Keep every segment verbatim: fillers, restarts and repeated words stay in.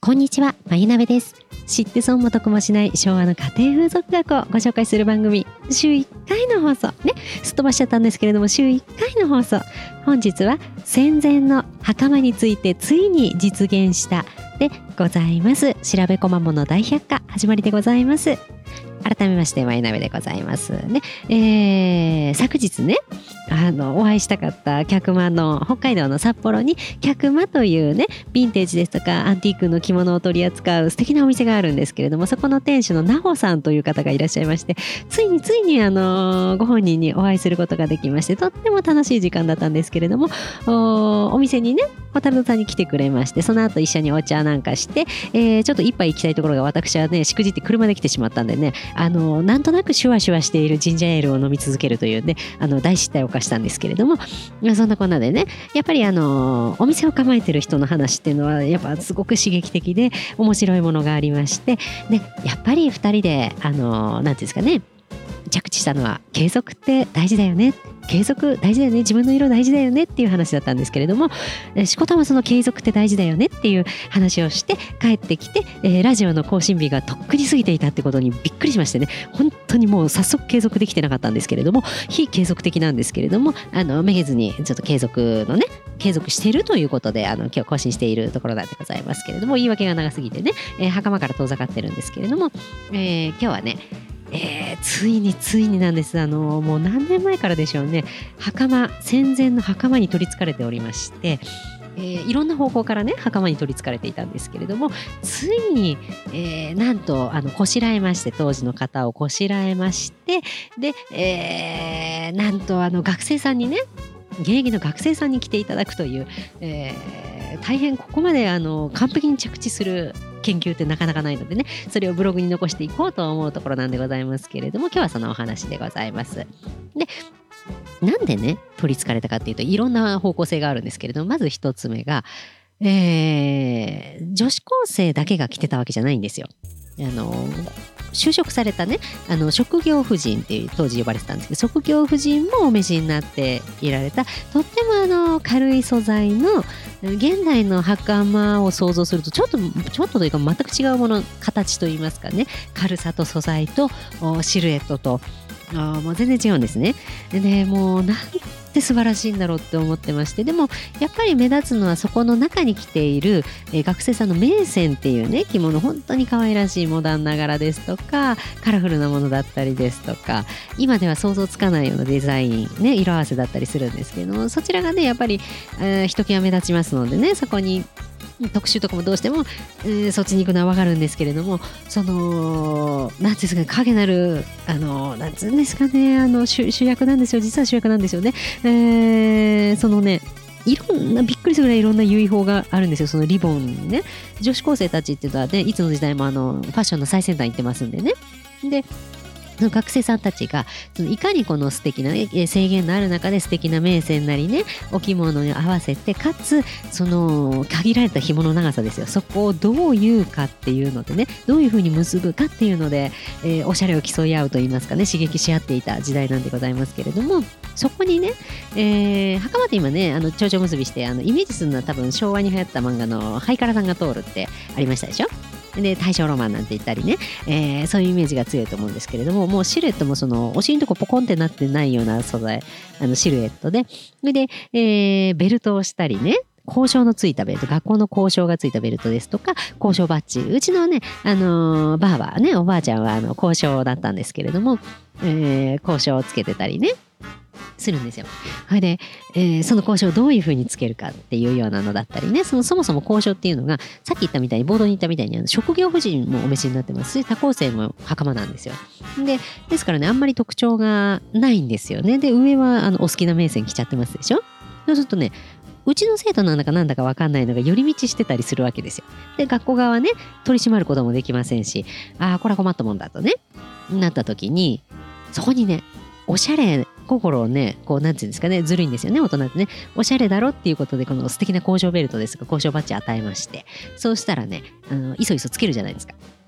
こんにちは、まゆなべです。知って損も得もしない昭和の家庭風俗学をご紹介する番組、週いっかいの放送ね、すっ飛ばしちゃったんですけれども、週いっかいの放送。本日は戦前の袴についてついに実現したでございます。調べこまもの大百科始まりでございます。改めましてまゆなべでございますね。えー、昨日ね、あのお会いしたかった客間の北海道の札幌に客間というね、ヴィンテージですとかアンティークの着物を取り扱う素敵なお店があるんですけれども、そこの店主のなほさんという方がいらっしゃいまして、ついについにあのご本人にお会いすることができまして、とっても楽しい時間だったんですけれども、 お, お店にねホタルさんに来てくれまして、その後一緒にお茶なんかして、えー、ちょっと一杯行きたいところが私はねしくじって車で来てしまったんでね、あのなんとなくシュワシュワしているジンジャーエールを飲み続けるというね、あの大失態を犯したんですけれども、そんなこんなでね、やっぱりあのお店を構えてる人の話っていうのはやっぱすごく刺激的で面白いものがありまして、でやっぱりふたりであのなんていうんですかね、着地したのは継続って大事だよね、継続大事だよね、自分の色大事だよねっていう話だったんですけれども、しこたまその継続って大事だよねっていう話をして帰ってきて、えー、ラジオの更新日がとっくに過ぎていたってことにびっくりしましてね、本当にもう早速継続できてなかったんですけれども、非継続的なんですけれども、あのめげずにちょっと継続のね継続しているということで、あの今日更新しているところなんでございますけれども、言い訳が長すぎてね、えー、袴から遠ざかってるんですけれども、えー、今日はねえー、ついについになんです。あのもう何年前からでしょうね、袴、戦前の袴に取り憑かれておりまして、えー、いろんな方向からね袴に取り憑かれていたんですけれども、ついに、えー、なんとあのこしらえまして、当時の方をこしらえまして、で、えー、なんとあの学生さんにね、現役の学生さんに来ていただくという、えー、大変ここまであの完璧に着地する研究ってなかなかないのでね、それをブログに残していこうと思うところなんでございますけれども、今日はそのお話でございます。で、なんでね取り憑かれたかっていうと、いろんな方向性があるんですけれども、まず一つ目が、えー、女子高生だけが着てたわけじゃないんですよ。あの就職されたね、あの職業婦人っていう当時呼ばれてたんですけど、職業婦人もお召しになっていられた、とってもあの軽い素材の現代の袴を想像するとちょっとちょっとというか全く違うもの、形といいますかね、軽さと素材とシルエットとあもう全然違うんですね。でもうなんて素晴らしいんだろうって思ってまして、でもやっぱり目立つのはそこの中に着ている、えー、学生さんの銘線っていうね着物、本当に可愛らしいモダンな柄ですとかカラフルなものだったりですとか、今では想像つかないようなデザインね、色合わせだったりするんですけども、そちらがねやっぱり、えー、ひときわ目立ちますのでね、そこに特集とかもどうしても、えー、そっちに行くのは分かるんですけれども、そのなんですかね、影なるあのなんつうんですかね、あの 主, 主役なんですよ、実は主役なんですよね。えー、そのねいろんなびっくりするぐらいいろんな結法があるんですよ。そのリボンにね、女子高生たちっていうのはね、いつの時代もあのファッションの最先端行ってますんでね。でその学生さんたちがそのいかにこの素敵な、ね、制限のある中で素敵な銘線なりねお着物に合わせて、かつその限られた紐の長さですよ、そこをどう言うかっていうのでね、どういう風に結ぶかっていうので、えー、おしゃれを競い合うといいますかね、刺激し合っていた時代なんでございますけれども、そこにね、えー、袴って今ねあの蝶々結びしてあのイメージするのは多分昭和に流行った漫画のハイカラさんが通るってありましたでしょ。で大正ロマンなんて言ったりね、えー、そういうイメージが強いと思うんですけれども、もうシルエットもそのお尻のとこポコンってなってないような素材、あのシルエットで、で、えー、ベルトをしたりね、校章のついたベルト、学校の校章がついたベルトですとか校章バッジ、うちのね、あのー、ばあばね、おばあちゃんはあの校章だったんですけれども、えー、校章をつけてたりねするんですよ。それで、えー、その交渉をどういうふうにつけるかっていうようなのだったりね、そのそもそも交渉っていうのがさっき言ったみたいにボードに言ったみたいにあの職業婦人もお召しになってますし、他校生も袴なんですよ。でですからね、あんまり特徴がないんですよね。で上はあのお好きな銘線着ちゃってますでしょ。そうするとね、うちの生徒なんだかなんだか分かんないのが寄り道してたりするわけですよ。で学校側はね取り締まることもできませんし、ああこれは困ったもんだとねなった時に、そこにねおしゃれ心をねこうなんていうんですかね、ずるいんですよね、大人ってね。おしゃれだろっていうことでこの素敵な交渉ベルトですとか交渉バッジ与えまして、そうしたらねあのいそいそつけるじゃないですか。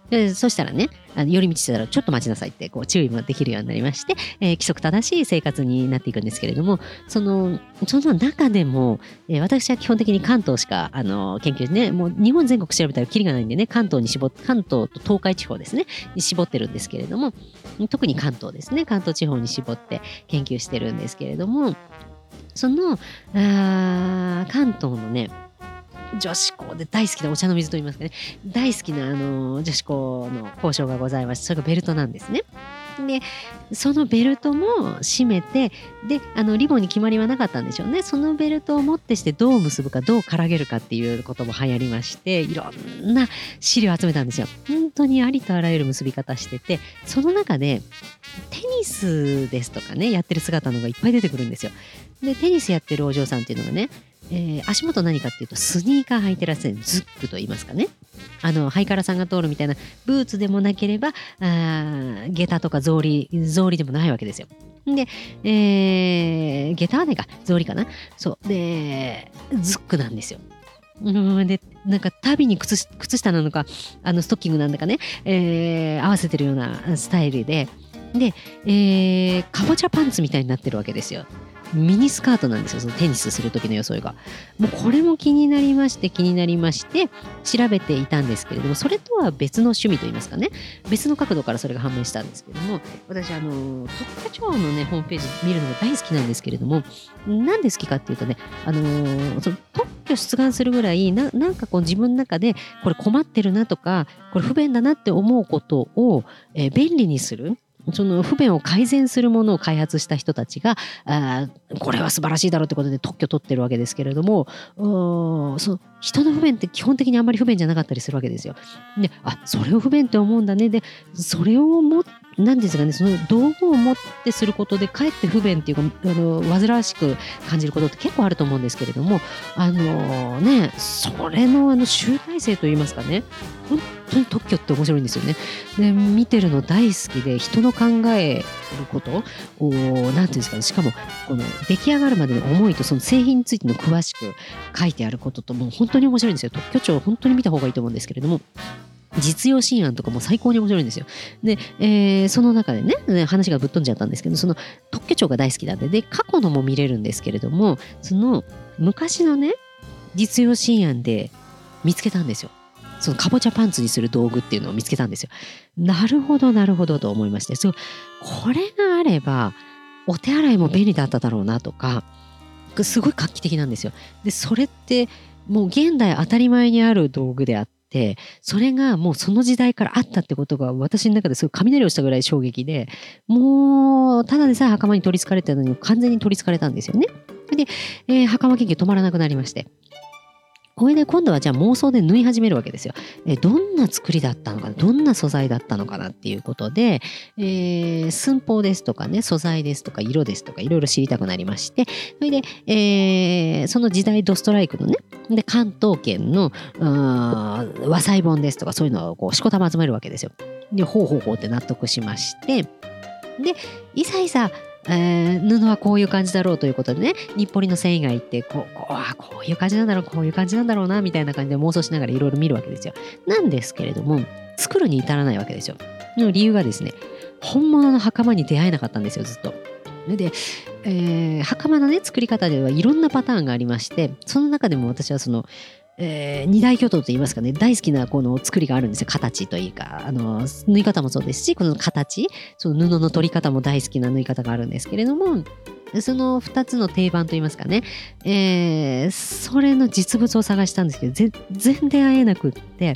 でそしたらね、あの寄り道してたらちょっと待ちなさいってこう注意もできるようになりまして、えー規則正しい生活になっていくんですけれども、そのその中でも、えー私は基本的に関東しかあの研究ね、もう日本全国調べたらキリがないんでね、関東に絞っ関東と東海地方ですねに絞ってるんですけれども、特に関東ですね、関東地方に絞って研究してるんですけれども、そのあー関東のね女子校で大好きなお茶の水と言いますかね、大好きなあの女子校の校章がございまして、それがベルトなんですね。で、そのベルトも締めて、で、あのリボンに決まりはなかったんでしょうね。そのベルトを持ってしてどう結ぶか、どうからげるかっていうことも流行りまして、いろんな資料を集めたんですよ。本当にありとあらゆる結び方してて、その中でテニスですとかね、やってる姿のがいっぱい出てくるんですよ。で、テニスやってるお嬢さんっていうのがね、えー足元何かっていうとスニーカー履いてらっしゃるズックと言いますかね、あのハイカラさんが通るみたいなブーツでもなければあー下駄とか草履草履でもないわけですよ。で、えー、下駄はねか草履かな、そうでズックなんですよ。うんでなんか足袋に靴靴下なのかあのストッキングなんだかね、えー合わせてるようなスタイルでで、えーかぼちゃパンツみたいになってるわけですよ。ミニスカートなんですよ、そのテニスする時の装いが。もうこれも気になりまして気になりまして調べていたんですけれども、それとは別の趣味といいますかね、別の角度からそれが判明したんですけれども、私あの特許庁のねホームページ見るのが大好きなんですけれども、なんで好きかっていうとね、あのーその特許出願するぐらいななんかこう自分の中でこれ困ってるなとかこれ不便だなって思うことを、えー便利にする、その不便を改善するものを開発した人たちがあーこれは素晴らしいだろうってことで特許取ってるわけですけれども、うーんその人の不便って基本的にあんまり不便じゃなかったりするわけですよ。で、あ、それを不便って思うんだね。で、それをも何ですかね、その道具を持ってすることでかえって不便っていうかあの煩わしく感じることって結構あると思うんですけれども、あのねそれのあの集大成といいますかね、本当に特許って面白いんですよね。で見てるの大好きで、人の考えることを何ていうんですかね、しかもこの出来上がるまでの思いとその製品についての詳しく書いてあることともう本当に面白いんですよ。特許庁本当に見た方がいいと思うんですけれども、実用新案とかも最高に面白いんですよ。で、えーその中でね、ね話がぶっ飛んじゃったんですけど、その特許庁が大好きなんで、で、過去のも見れるんですけれども、その昔のね、実用新案で見つけたんですよ。そのかぼちゃパンツにする道具っていうのを見つけたんですよ。なるほど、なるほどと思いまして、そうこれがあれば、お手洗いも便利だっただろうなとか、すごい画期的なんですよ。で、それってもう現代当たり前にある道具であって、それがもうその時代からあったってことが私の中ですごい雷をしたぐらい衝撃で、もうただでさえ袴に取り憑かれてたのに完全に取り憑かれたんですよね。で、えー袴研究止まらなくなりまして。これで今度はじゃあ妄想で縫い始めるわけですよ。えどんな作りだったのかな、どんな素材だったのかなっていうことで、えー寸法ですとかね、素材ですとか色ですとかいろいろ知りたくなりまして、それで、えーその時代ドストライクのね、で関東圏のうーん和裁本ですとかそういうのをこうしこたま集めるわけですよ。で、ほうほうほうって納得しまして、で、いざいざえー布はこういう感じだろうということでね、日暮里の繊維街行ってこうこうあこういう感じなんだろうこういう感じなんだろうなみたいな感じで妄想しながらいろいろ見るわけですよ。なんですけれども作るに至らないわけですよ。の理由がですね、本物の袴に出会えなかったんですよ、ずっと。で、えー袴のね作り方ではいろんなパターンがありまして、その中でも私はそのえー二大巨頭といいますかね、大好きなこの作りがあるんですよ。形というか、あの縫い方もそうですし、この形、その布の取り方も大好きな縫い方があるんですけれども、そのふたつの定番といいますかね、えーそれの実物を探したんですけど、全然出会えなくって、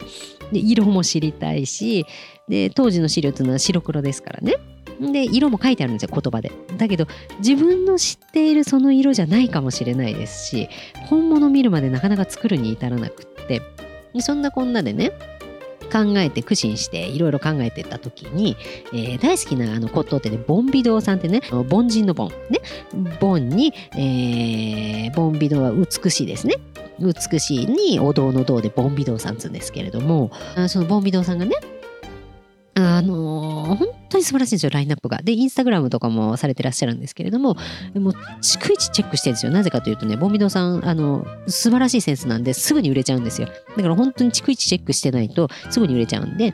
で色も知りたいし、で当時の資料っていうのは白黒ですからね。で色も書いてあるんですよ、言葉で。だけど自分の知っているその色じゃないかもしれないですし、本物見るまでなかなか作るに至らなくって、そんなこんなでね考えて苦心していろいろ考えてた時に、えー大好きなあの骨董店でボンビドウさんってね、凡人のボンね、ボンに、えー、ボンビドウは美しいですね。美しいにお堂の堂でボンビドウさんっつうんですけれども、あそのボンビドウさんがね、あのー本当に素晴らしいんですよ、ラインナップが。で、インスタグラムとかもされてらっしゃるんですけれども、もう逐一チェックしてるんですよ。なぜかというとね、ボンビドさん、あの、素晴らしいセンスなんですぐに売れちゃうんですよ。だから本当に逐一チェックしてないとすぐに売れちゃうんで、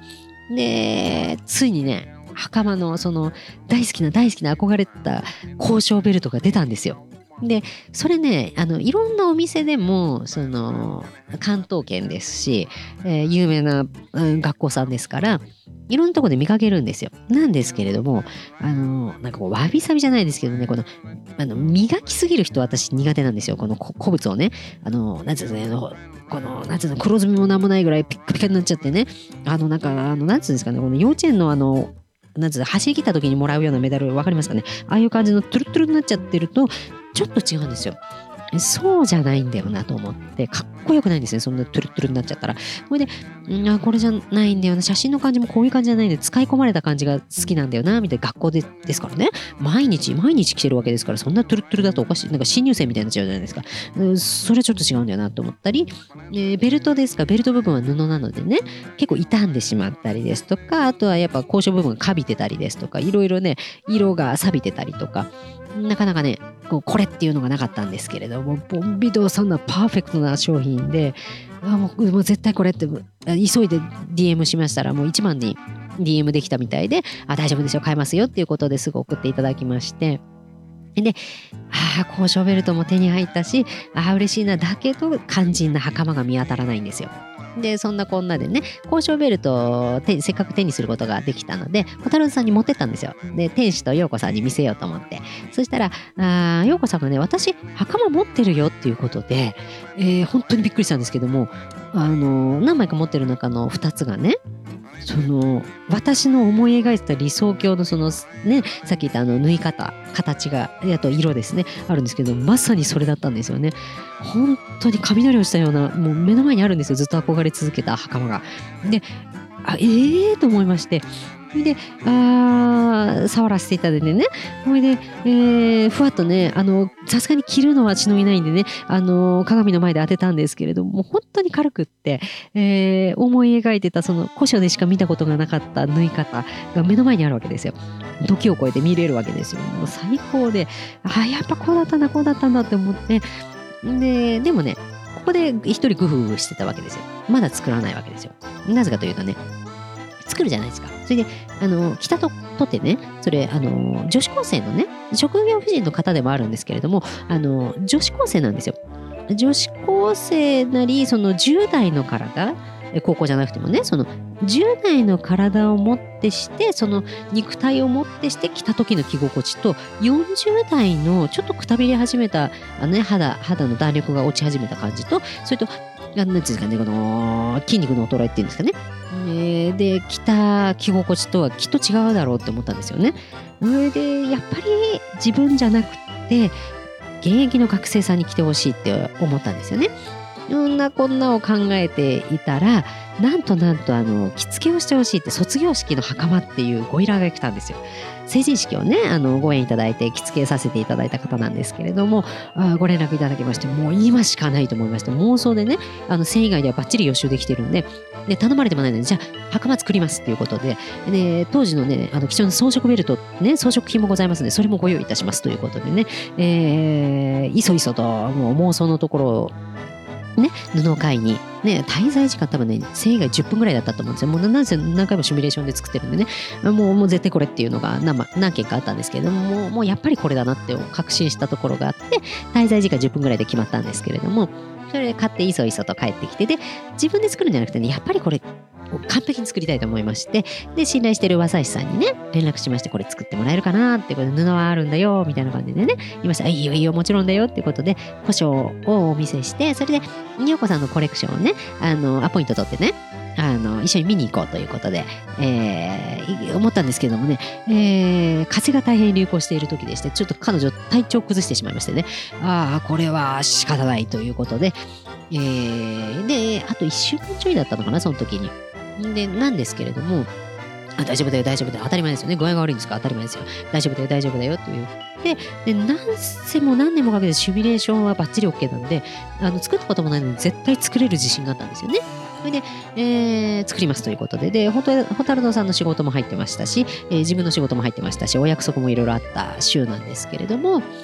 で、ついにね、袴のその大好きな大好きな憧れてた交渉ベルトが出たんですよ。で、それね、あの、いろんなお店でも、その、関東圏ですし、えー有名な、うん、学校さんですから、いろんなところで見かけるんですよ。なんですけれども、あの、なんかこう、わびさびじゃないですけどね、この、あの、磨きすぎる人私苦手なんですよ。このこ古物をね。あの、なんつうのね、あのこの、なんつうの、黒ずみもなんもないぐらいピッカピカになっちゃってね。あの、なんか、あの、なんつうんですかね、この幼稚園のあの、なんつうの、走り切った時にもらうようなメダル、わかりますかね。ああいう感じのトゥルットゥルになっちゃってると、ちょっと違うんですよ。そうじゃないんだよなと思って、かっこよくないんですね。そんなトゥルットゥルになっちゃったら。これで、んあ、これじゃないんだよな。写真の感じもこういう感じじゃないんで、使い込まれた感じが好きなんだよな、みたいな学校でですからね。毎日、毎日来てるわけですから、そんなトゥルットゥルだとおかしい。なんか新入生みたいになっちゃうじゃないですか。うん、それちょっと違うんだよなと思ったり、えーベルトですか、ベルト部分は布なのでね、結構傷んでしまったりですとか、あとはやっぱ交渉部分がカビてたりですとか、いろいろね、色が錆びてたりとか、なかなかね、こうこれっていうのがなかったんですけれども、ボンビドさんのパーフェクトな商品で、あもうもう絶対これってあ急いで ディーエム しましたら、もう一番に ディーエム できたみたいで、あ、大丈夫ですよ、買えますよっていうことですぐ送っていただきまして、で、ああ、交渉ベルトも手に入ったし、ああ、嬉しいな、だけど肝心な袴が見当たらないんですよ。で、そんなこんなでね、交渉ベルトを手せっかく手にすることができたので、小太郎さんに持ってったんですよ。で、天使と陽子さんに見せようと思って。そしたら、あー陽子さんがね、私、袴持ってるよっていうことで、えー本当にびっくりしたんですけども、あの何枚か持ってる中のふたつがね、その私の思い描いてた理想郷のそのね、さっき言ったあの縫い方、形が、あと色ですね、あるんですけど、まさにそれだったんですよね。本当に雷をしたような、もう目の前にあるんですよ、ずっと憧れ続けた袴が。で、あ、ええー、と思いまして、で、あー触らせていただいてね、それで、えーふわっとね、あの、さすがに着るのは血のいないんでね、あの、鏡の前で当てたんですけれども、もう本当に軽くって、えー思い描いてた、その古書でしか見たことがなかった縫い方が目の前にあるわけですよ。時を超えて見れるわけですよ。もう最高で、あ、やっぱこうだったんだ、こうだったんだって思って、で、でもね、ここで一人グフグフしてたわけですよ。まだ作らないわけですよ。なぜかというとね、作るじゃないですか。それで、あの、着たと、とってね、それ、あの、女子高生のね、職業婦人の方でもあるんですけれども、あの、女子高生なんですよ。女子高生なり、そのじゅう代の体、え高校じゃなくてもね、そのじゅう代の体をもってして、その肉体をもってして着た時の着心地と、よんじゅう代のちょっとくたびれ始めた、あのね、肌、肌の弾力が落ち始めた感じと、それと、あなんていうんですかね、この筋肉の衰えっていうんですかね。えーで、着た着心地とはきっと違うだろうって思ったんですよね。それで、やっぱり自分じゃなくて、現役の学生さんに来てほしいって思ったんですよね。そんなこんなを考えていたら、なんとなんとあの着付けをしてほしいって卒業式の袴っていうご依頼が来たんですよ。成人式をね、あのご縁いただいて着付けさせていただいた方なんですけれども、あご連絡いただきまして、もう今しかないと思いまして、妄想でね、あの繊維以外ではバッチリ予習できてるんで、で頼まれてもないので、じゃあ袴作りますっていうことで、で当時のね、あの貴重な装飾ベルト、ね、装飾品もございますので、それもご用意いたしますということでね、えー、いそいそともう妄想のところをね、布を買いに、ね、滞在時間多分ね、繊維がじゅっぷんぐらいだったと思うんですよ。もう何せ何回もシミュレーションで作ってるんでね、もうもう絶対これっていうのが何、何件かあったんですけれども、もうもうやっぱりこれだなって確信したところがあって、滞在時間じゅっぷんぐらいで決まったんですけれども、それで買っていそいそと帰ってきて、で、自分で作るんじゃなくてね、やっぱりこれ、完璧に作りたいと思いまして、で、信頼してる和裁師さんにね、連絡しまして、これ作ってもらえるかなってことで、布はあるんだよ、みたいな感じでね、言いました。いいよ、いいよ、もちろんだよっていうことで、古書をお見せして、それで、陽子さんのコレクションをね、あの、アポイント取ってね、あの、一緒に見に行こうということで、えー、思ったんですけどもね、えー、風が大変流行している時でして、ちょっと彼女体調を崩してしまいましてね、ああ、これは仕方ないということで、えー、で、あといっしゅうかんちょいだったのかな、その時に。で、なんですけれども、あ大丈夫だよ、大丈夫だよ、当たり前ですよね。具合が悪いんですから当たり前ですよ。大丈夫だよ、大丈夫だよっていう。で、で何せも何年もかけてシミュレーションはバッチリ OK なんで、あの作ったこともないのに絶対作れる自信があったんですよね。それで、えー作りますということで、で、ほたほたるのさんの仕事も入ってましたし、えー自分の仕事も入ってましたし、お約束もいろいろあった週なんですけれども、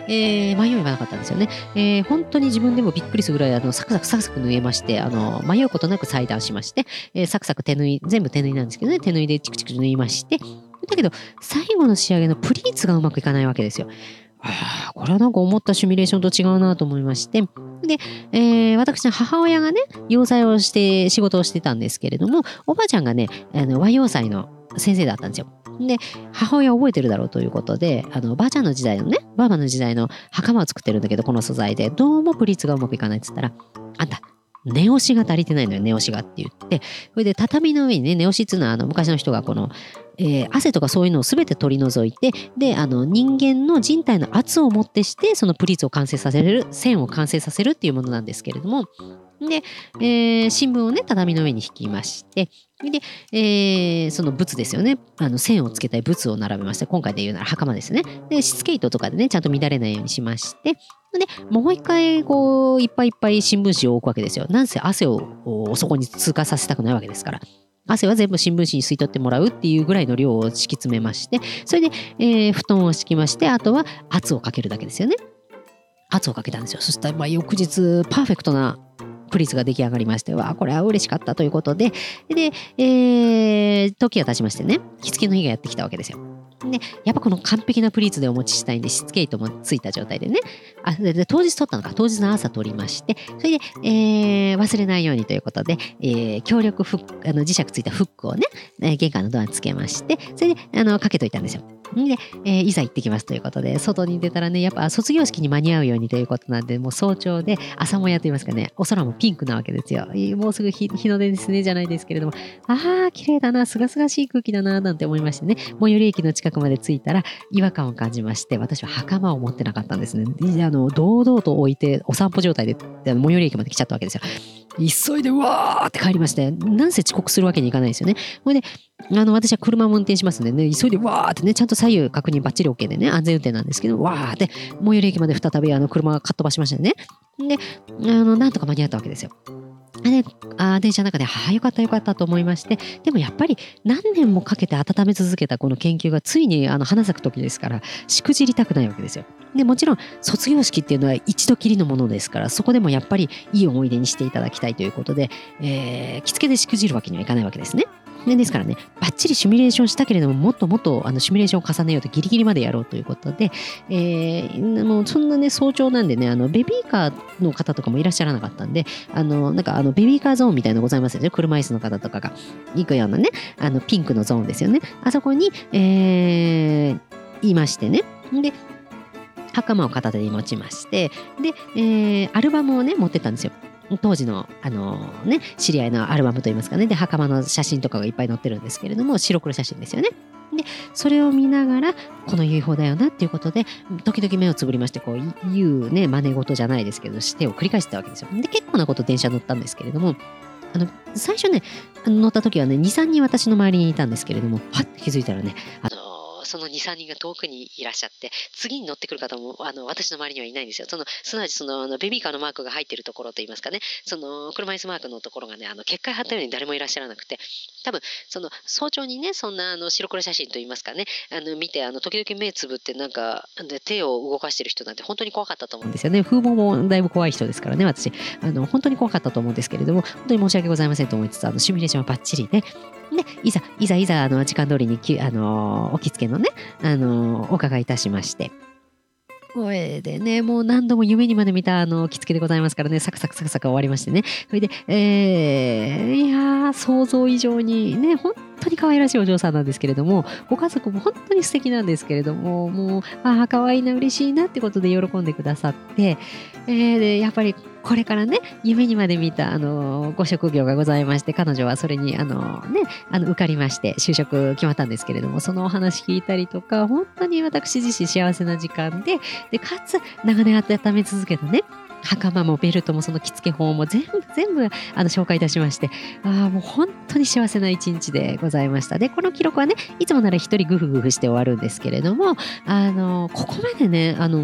えー迷いはなかったんですよね。えー本当に自分でもびっくりするぐらい、あの、サクサクサクサク縫えまして、あの、迷うことなく裁断しまして、えーサクサク手縫い、全部手縫いなんですけどね、手縫いでチクチク縫いまして、だけど、最後の仕上げのプリーツがうまくいかないわけですよ。ああ、これはなんか思ったシミュレーションと違うなと思いまして、で、えー私の母親がね、洋裁をして、仕事をしてたんですけれども、おばあちゃんがね、あの和洋裁の先生だったんですよ。で、母親覚えてるだろうということで、あの、ばあちゃんの時代のね、ばあばの時代の袴を作ってるんだけど、この素材で、どうもプリーツがうまくいかないって言ったら、あんた、寝押しが足りてないのよ、寝押しがって言って、それで畳の上にね、寝押しっていうのは、あの、昔の人がこの、えー汗とかそういうのをすべて取り除いて、で、あの、人間の人体の圧をもってして、そのプリーツを完成させる、線を完成させるっていうものなんですけれども、で、えー新聞をね、畳の上に引きまして、で、えーそのブツですよね。あの、線をつけたいブツを並べまして、今回で言うなら袴ですね。で、しつけ糸とかでね、ちゃんと乱れないようにしまして、で、もう一回、こう、いっぱいいっぱい新聞紙を置くわけですよ。なんせ汗をおそこに通過させたくないわけですから。汗は全部新聞紙に吸い取ってもらうっていうぐらいの量を敷き詰めまして、それで、えー布団を敷きまして、あとは圧をかけるだけですよね。圧をかけたんですよ。そしたら、まあ、翌日、パーフェクトなプリーツが出来上がりまして、わあ、これは嬉しかったということで、で、えー時が経ちましてね、着付けの日がやってきたわけですよ。で、やっぱこの完璧なプリーツでお持ちしたいんで、しつけ糸もついた状態でね、あでで当日取ったのか、当日の朝取りまして、それで、えー忘れないようにということで、えー強力フック、あの磁石ついたフックをね、えー玄関のドアにつけまして、それで、あの、かけといたんですよ。で、えーいざ行ってきますということで、外に出たらね、やっぱ卒業式に間に合うようにということなんで、もう早朝で朝もやと言いますかね、お空もピンクなわけですよ。いもうすぐ日日の出ですね、じゃないですけれども、ああ、綺麗だな、すがすがしい空気だな、なんて思いましてね、最寄り駅の近くまで着いたら違和感を感じまして、私は袴を持ってなかったんですね。であの、堂々と置いて、お散歩状態で、あの最寄り駅まで来ちゃったわけですよ。急いで、うわーって帰りまして、なんせ遅刻するわけにいかないですよね。ほいで、あの、私は車も運転しますんでね、急いで、わーってね、ちゃんと左右確認バッチリ OK でね、安全運転なんですけど、わーって、最寄り駅まで再びあの車がかっ飛ばしましたよね。で、あの、なんとか間に合ったわけですよ。で、あー電車の中で、はあ、よかったよかったと思いまして、でもやっぱり何年もかけて温め続けたこの研究がついにあの花咲く時ですから、しくじりたくないわけですよ。で、もちろん卒業式っていうのは一度きりのものですから、そこでもやっぱりいい思い出にしていただきたいということで、えー着付けでしくじるわけにはいかないわけですね。でですからね、バッチリシミュレーションしたけれども、もっともっとあのシミュレーションを重ねようとギリギリまでやろうということで、えーもうそんなね、早朝なんでね、あのベビーカーの方とかもいらっしゃらなかったんで、あの、なんかあのベビーカーゾーンみたいなのございますよね。車椅子の方とかが行くようなね、あのピンクのゾーンですよね。あそこに、えーいましてね。で、袴を片手に持ちまして、で、えーアルバムをね、持ってったんですよ。当時の、あのね、知り合いのアルバムといいますかね、で、袴の写真とかがいっぱい載ってるんですけれども、白黒写真ですよね。で、それを見ながら、この遺宝だよなっていうことで、時々目をつぶりまして、こう、言うね、真似事じゃないですけど、手を繰り返してたわけですよ。で、結構なこと電車乗ったんですけれども、あの、最初ね、あの乗った時はね、に、さんにん私の周りにいたんですけれども、はって気づいたらね、あのそのに、さんにんが遠くにいらっしゃって、次に乗ってくる方も、あの、私の周りにはいないんですよ。その、すなわちその、あのベビーカーのマークが入ってるところといいますかね、その、車椅子マークのところがね、あの、結界張ったように誰もいらっしゃらなくて、多分、その、早朝にね、そんな、あの、白黒写真といいますかね、あの、見て、あの、時々目つぶってなんか、で手を動かしてる人なんて本当に怖かったと思うんですよね。風貌もだいぶ怖い人ですからね、私。あの、本当に怖かったと思うんですけれども、本当に申し訳ございませんと思いつつ、あの、シミュレーションはバッチリで、で、いざ、いざいざ、あの、時間通りにき、あの、お着付けのね、あの、お伺いいたしまして。これでね、もう何度も夢にまで見た、あの、着付けでございますからね、サクサクサクサク終わりましてね。それで、えー、いやー、想像以上にね、本当に可愛らしいお嬢さんなんですけれども、ご家族も本当に素敵なんですけれども、もう、ああ、可愛いな、嬉しいなってことで喜んでくださって、えー、で、やっぱり、これからね、夢にまで見た、あの、ご職業がございまして、彼女はそれに、あの、ね、あの、受かりまして、就職決まったんですけれども、そのお話聞いたりとか、本当に私自身幸せな時間で、で、かつ、長年温め続けたね、袴もベルトもその着付け法も全部全部あの紹介いたしまして、ああもう本当に幸せな一日でございました。でこの記録はねいつもなら一人グフグフして終わるんですけれども、あのここまでねあの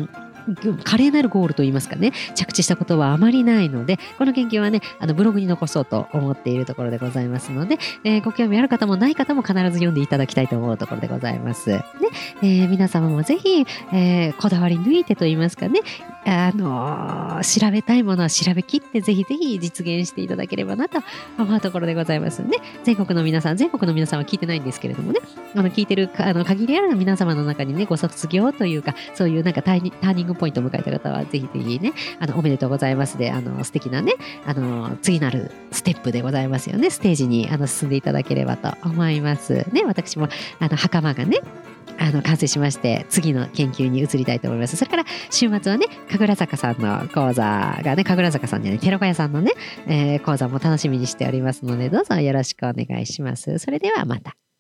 華麗なるゴールといいますかね、着地したことはあまりないので、この研究はね、あのブログに残そうと思っているところでございますので、えーご興味ある方もない方も必ず読んでいただきたいと思うところでございます。ね、えー皆様もぜひ、えーこだわり抜いてといいますかね、あのー調べたいものは調べきってぜひぜひ実現していただければなと思うところでございますね。全国の皆さん、全国の皆さんは聞いてないんですけれどもね、あの聞いてるかあの限りある皆様の中にね、ご卒業というか、そういうなんかタイニターニングポイントを迎えた方はぜひぜひね、あのおめでとうございますで、あの素敵なね、あの次なるステップでございますよね、ステージにあの進んでいただければと思いますね。私もあの袴がね、あの完成しまして次の研究に移りたいと思います。それから週末はね、神楽坂さんの講座がね、神楽坂さんじゃない、寺子屋さんのね、えー講座も楽しみにしておりますので、どうぞよろしくお願いします。それではまた。